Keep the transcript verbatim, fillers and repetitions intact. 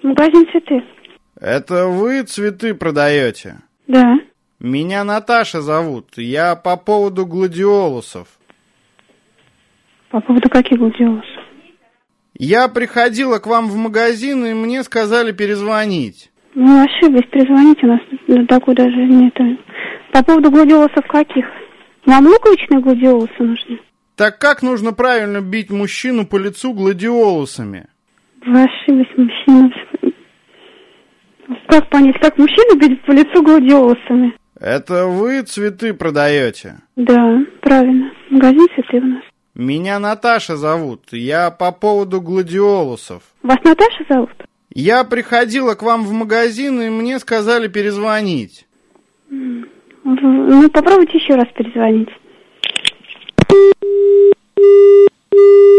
Магазин цветы. Это вы цветы продаете? Да. Меня Наташа зовут. Я по поводу гладиолусов. По поводу каких гладиолусов? Я приходила к вам в магазин, и мне сказали перезвонить. Ну, ошиблись, перезвоните, у нас на такой даже нет. По поводу гладиолусов каких? Вам луковичные гладиолусы нужны? Так как нужно правильно бить мужчину по лицу гладиолусами? Вы ошиблись, мужчина. Как понять, как мужчину бить по лицу гладиолусами? Это вы цветы продаете? Да, правильно. Магазин цветы у нас. Меня Наташа зовут. Я по поводу гладиолусов. Вас Наташа зовут? Я приходила к вам в магазин, и мне сказали перезвонить. Ну, попробуйте еще раз перезвонить.